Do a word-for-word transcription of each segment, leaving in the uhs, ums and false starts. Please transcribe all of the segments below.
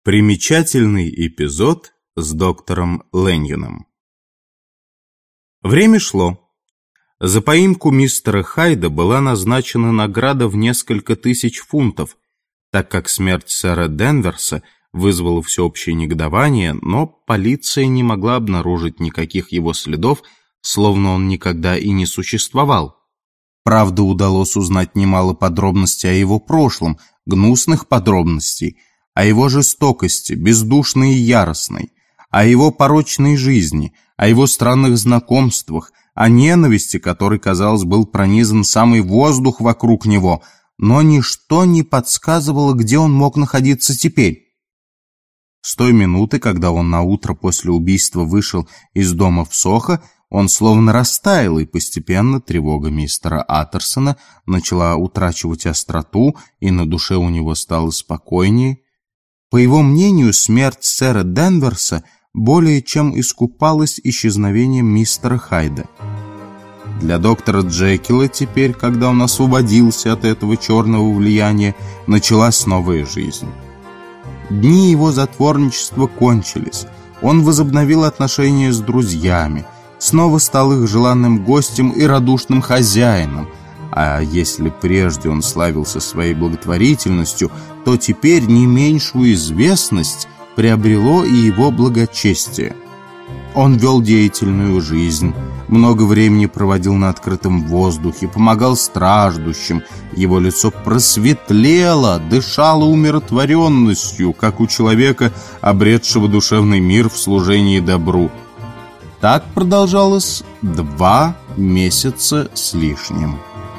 Примечательный эпизод с доктором Лэньоном. Время шло. За поимку мистера Хайда была назначена награда в несколько тысяч фунтов, так как смерть сэра Денверса вызвала всеобщее негодование, но полиция не могла обнаружить никаких его следов, словно он никогда и не существовал. Правда, удалось узнать немало подробностей о его прошлом, гнусных подробностей, о его жестокости, бездушной и яростной, о его порочной жизни, о его странных знакомствах, о ненависти, которой, казалось, был пронизан самый воздух вокруг него, но ничто не подсказывало, где он мог находиться теперь. С той минуты, когда он наутро после убийства вышел из дома в Сохо, он словно растаял, и постепенно тревога мистера Аттерсона начала утрачивать остроту, и на душе у него стало спокойнее. По его мнению, смерть сэра Денверса более чем искупалась исчезновением мистера Хайда. Для доктора Джекила теперь, когда он освободился от этого черного влияния, началась новая жизнь. Дни его затворничества кончились. Он возобновил отношения с друзьями, снова стал их желанным гостем и радушным хозяином. А если прежде он славился своей благотворительностью, то теперь не меньшую известность приобрело и его благочестие. Он вел деятельную жизнь, много времени проводил на открытом воздухе, помогал страждущим, его лицо просветлело, дышало умиротворенностью, как у человека, обретшего душевный мир в служении добру. Так продолжалось два месяца с лишним.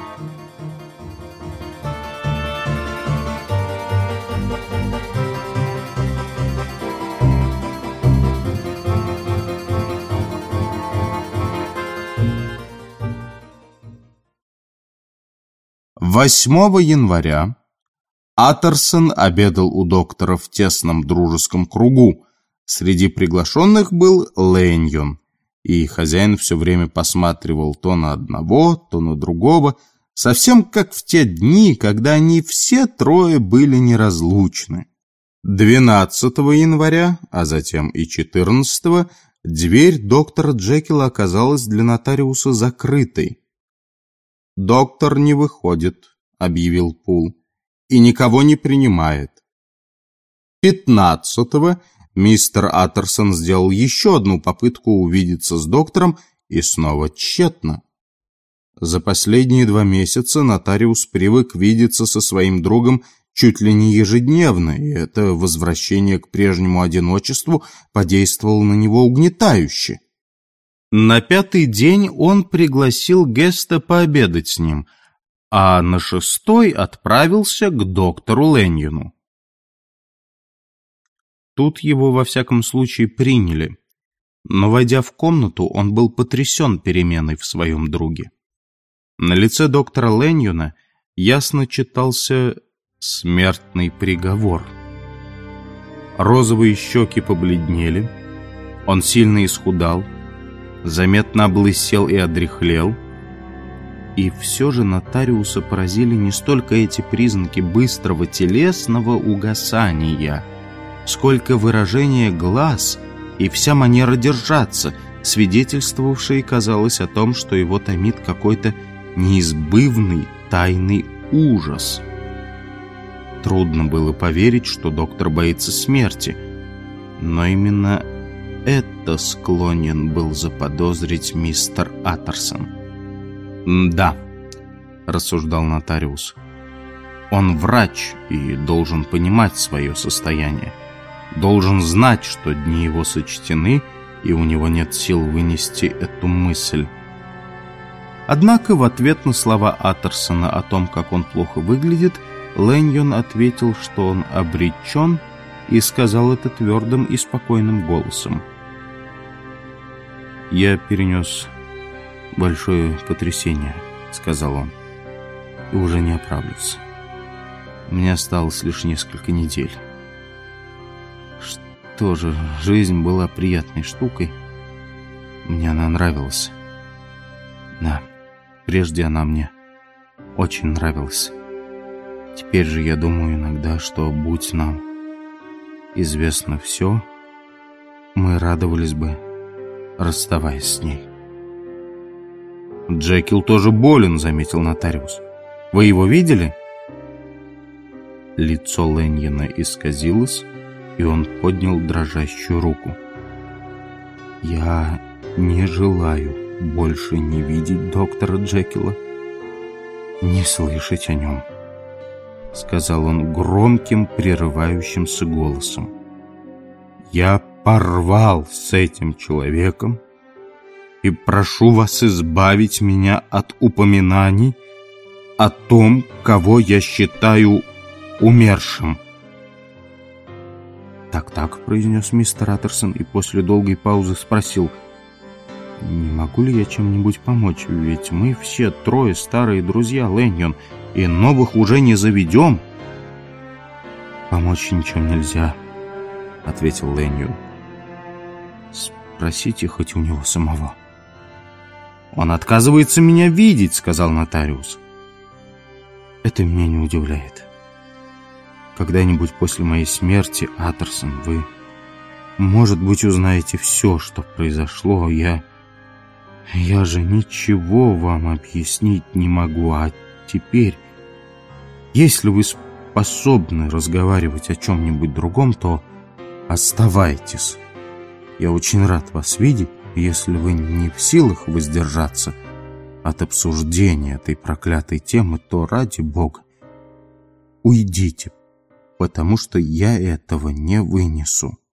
восьмого января Аттерсон обедал у доктора в тесном дружеском кругу. Среди приглашенных был Лэньон, и хозяин все время посматривал то на одного, то на другого, совсем как в те дни, когда они все трое были неразлучны. двенадцатого января, а затем и четырнадцатого, дверь доктора Джекила оказалась для нотариуса закрытой. «Доктор не выходит», — объявил Пул, — «и никого не принимает». пятнадцатого мистер Аттерсон сделал еще одну попытку увидеться с доктором, и снова тщетно. За последние два месяца нотариус привык видеться со своим другом чуть ли не ежедневно, и это возвращение к прежнему одиночеству подействовало на него угнетающе. На пятый день он пригласил Геста пообедать с ним, а на шестой отправился к доктору Лэньону. Тут его, во всяком случае, приняли, но, войдя в комнату, он был потрясен переменой в своем друге. На лице доктора Лэньона ясно читался смертный приговор. Розовые щеки побледнели, он сильно исхудал, заметно облысел и одряхлел, и все же нотариуса поразили не столько эти признаки быстрого телесного угасания, сколько выражение глаз и вся манера держаться, свидетельствовавшие, казалось, о том, что его томит какой-то неизбывный тайный ужас. Трудно было поверить, что доктор боится смерти, но именно это склонен был заподозрить мистер Аттерсон. «Да», — рассуждал нотариус, — «он врач и должен понимать свое состояние, должен знать, что дни его сочтены, и у него нет сил вынести эту мысль». Однако в ответ на слова Аттерсона о том, как он плохо выглядит, Лэньон ответил, что он обречен, и сказал это твердым и спокойным голосом. «Я перенес большое потрясение», — сказал он, — «и уже не оправлюсь. Мне осталось лишь несколько недель. Что же, жизнь была приятной штукой. Мне она нравилась. Да, прежде она мне очень нравилась. Теперь же я думаю иногда, что будь нам известно все, мы радовались бы, расставаясь с ней. «Джекил тоже болен», — заметил нотариус. «Вы его видели?» Лицо Лэньона исказилось, и он поднял дрожащую руку. «Я не желаю больше не видеть доктора Джекила, не слышать о нем», — сказал он громким, прерывающимся голосом. «Я порвал с этим человеком и прошу вас избавить меня от упоминаний о том, кого я считаю умершим». «Так-так», — произнес мистер Аттерсон и после долгой паузы спросил: «Не могу ли я чем-нибудь помочь? Ведь мы все трое старые друзья, Лэньон, и новых уже не заведем». «Помочь ничем нельзя», — ответил Лэньон. «Спросите хоть у него самого». «Он отказывается меня видеть», — сказал нотариус. «Это меня не удивляет. Когда-нибудь после моей смерти, Аттерсон, вы, может быть, узнаете все, что произошло. Я... я же ничего вам объяснить не могу. А теперь, если вы способны разговаривать о чем-нибудь другом, то оставайтесь. Я очень рад вас видеть. Если вы не в силах воздержаться от обсуждения этой проклятой темы, то, ради Бога, уйдите, потому что я этого не вынесу».